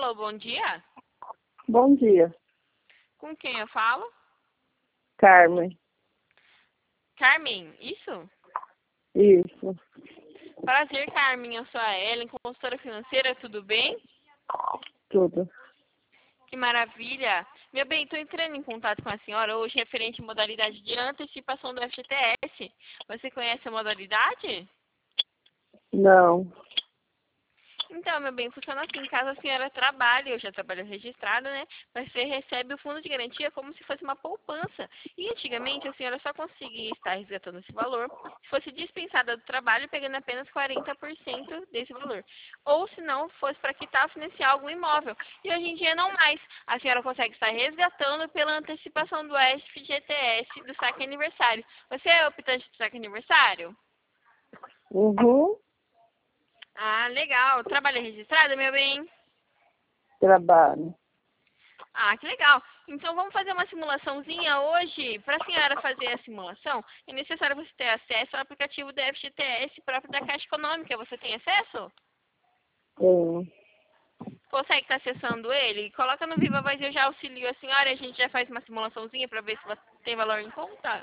Alô, bom dia. Bom dia, Com quem eu falo? Carmen. Carmen, isso? Isso, Prazer, Carmen. Eu sou a Ellen, consultora financeira, tudo bem? tudo. Que maravilha. Meu bem, estou entrando em contato com a senhora hoje referente à modalidade de antecipação do FGTS. Você conhece a modalidade? Não, Então, meu bem, funciona assim. Caso a senhora trabalhe, eu já trabalho registrada, né? Você recebe o fundo de garantia como se fosse uma poupança. E antigamente a senhora só conseguia estar resgatando esse valor se fosse dispensada do trabalho, pegando apenas 40% desse valor. Ou se não, fosse para quitar ou financiar algum imóvel. E hoje em dia não mais. A senhora consegue estar resgatando pela antecipação do FGTS do saque aniversário. Você é optante do saque aniversário? uhum, Ah, legal. Trabalho registrada, meu bem? trabalho. Ah, que legal. Então vamos fazer uma simulaçãozinha hoje. Para a senhora fazer a simulação, é necessário você ter acesso ao aplicativo do FGTS próprio da Caixa Econômica. Você tem acesso? Tenho. Consegue estar acessando ele? Coloca no Viva Voz, eu já auxilio a senhora e a gente já faz uma simulaçãozinha para ver se você tem valor em conta.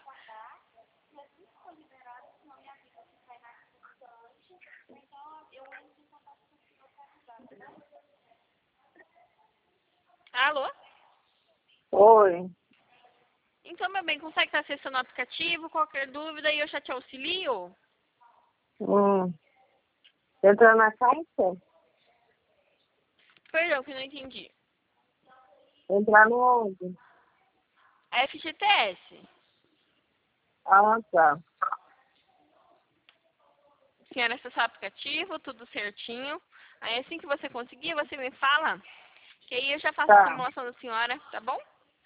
Alô? Oi, Então, meu bem, consegue estar acessando o aplicativo? Qualquer dúvida e eu já te auxilio? hum. Entrar na caixa? Perdão, que eu não entendi. Entrar no onde? FGTS. Ah, tá. Senhora, acessar o aplicativo, tudo certinho. Aí assim que você conseguir, você me fala, que aí eu já faço a Tá. simulação da senhora, tá bom?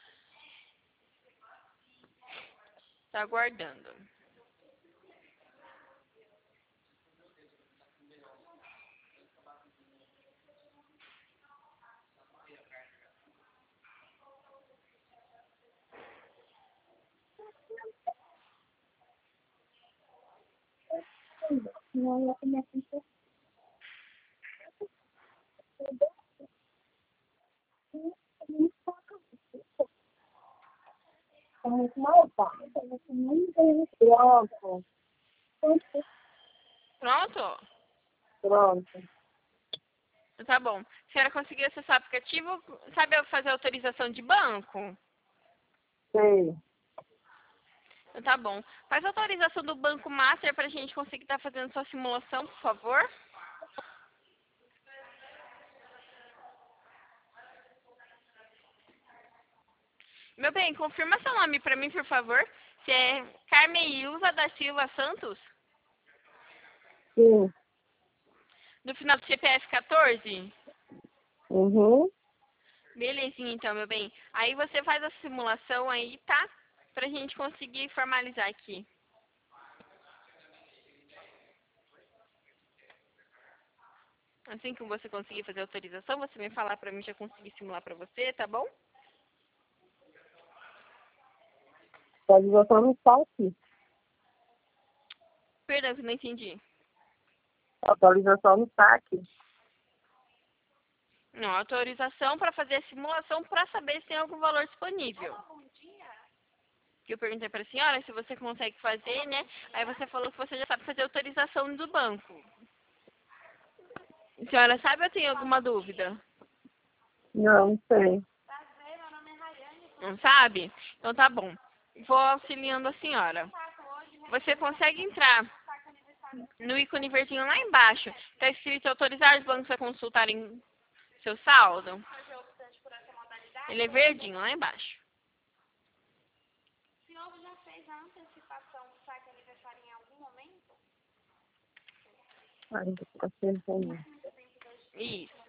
Tá aguardando. Pronto, Pronto? pronto. Tá bom. A senhora conseguiu acessar o aplicativo? Sabe fazer autorização de banco? Sei. Tá bom. Faz a autorização do Banco Master pra gente conseguir estar fazendo sua simulação, por favor. Meu bem, confirma seu nome pra mim, por favor. Se é Carmen Ilza da Silva Santos, Sim. do final do CPF 14? Uhum. Belezinha, então, meu bem. Aí você faz a simulação aí, tá? Pra gente conseguir formalizar aqui. Assim que você conseguir fazer a autorização, você me falar pra mim, já conseguir simular pra você, tá bom? Pode botar no site. Perdão, que não entendi. Atualização no saque. Não, autorização para fazer a simulação para saber se tem algum valor disponível. Que eu perguntei para a senhora se você consegue fazer, né? Aí você falou que você já sabe fazer a autorização do banco. A senhora sabe ou tem alguma dúvida? Não sei. Não sabe? Então tá bom. Vou auxiliando a senhora. Você consegue entrar no ícone verdinho lá embaixo. Está escrito autorizar os bancos a consultarem seu saldo. Ele é verdinho lá embaixo. Ainda está sendo. Isso.